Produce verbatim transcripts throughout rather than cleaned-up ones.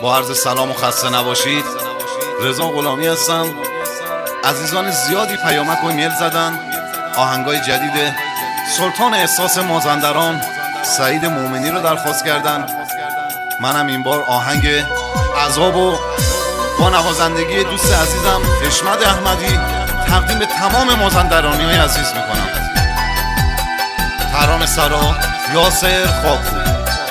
با عرض سلام و خسته نباشید. رضا غلامی هستم. عزیزان زیادی پیامک و ایمیل زدن، آهنگای جدید سلطان احساس مازندران سعید مومنی رو درخواست کردن. منم این بار آهنگ عذاب و با نوازندگی دوست عزیزم حشمت احمدی تقدیم به تمام مازندرانی های عزیز میکنم. ترانه سرا یاسر خاکو.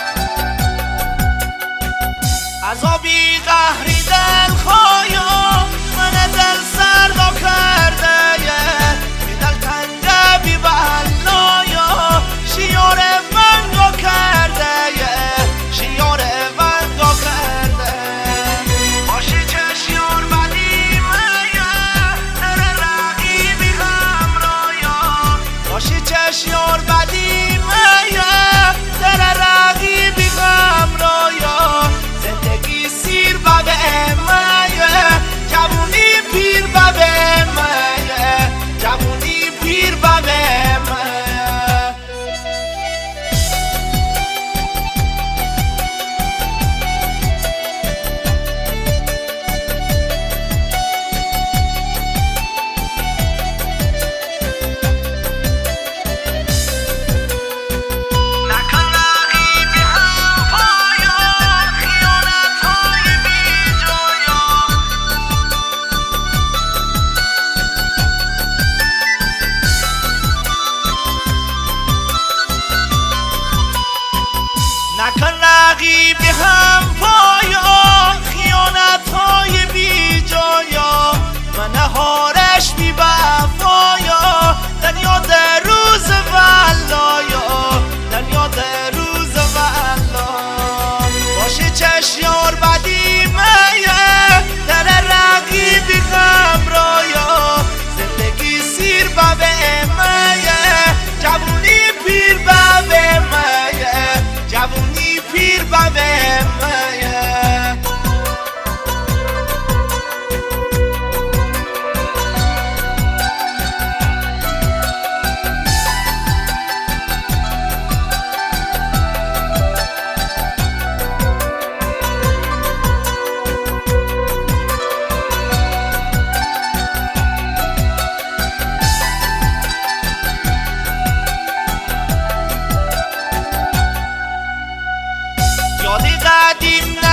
عذابی قهری دل خوایا من دل سردا کرده بی دل تنگه بی بلایا شیار ونگا کرده شیار ونگا کرده باشی چشیار بدی میا نره رقیبی همرایا باشی چشیار بدی میا نره رقیبی همرایا زندگی سیر بابه مایه جوونی پیر بابه مایه جوونی پیر بابه مایه نکن رقیبی هم پایا خیانت های بی جایا من هارش بی وفایا دن یاد روز ولایا دن یاد روز ولا باشی چشیار بدی میه در رقیبی همرایا زندگی سیر بابه میه جوونی پیر بابه میه جوونی پیر بابه میه یادی قدیم